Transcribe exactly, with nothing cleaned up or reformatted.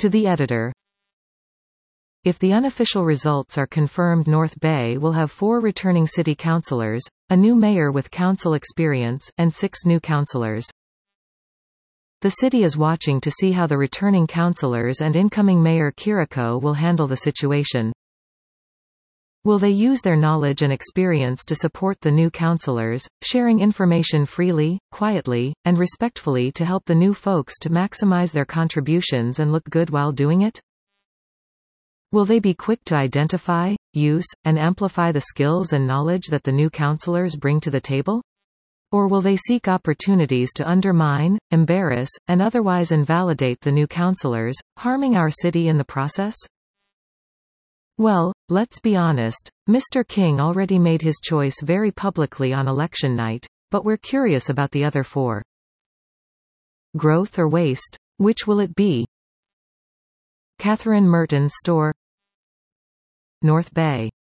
To the editor. If the unofficial results are confirmed, North Bay will have four returning city councillors, a new mayor with council experience, and six new councillors. The city is watching to see how the returning councillors and incoming Mayor Kiriko will handle the situation. Will they use their knowledge and experience to support the new councillors, sharing information freely, quietly, and respectfully to help the new folks to maximize their contributions and look good while doing it? Will they be quick to identify, use, and amplify the skills and knowledge that the new councillors bring to the table? Or will they seek opportunities to undermine, embarrass, and otherwise invalidate the new councillors, harming our city in the process? Well, let's be honest, Mister King already made his choice very publicly on election night, but we're curious about the other four. Growth or waste? Which will it be? Catherine Merton Store, North Bay.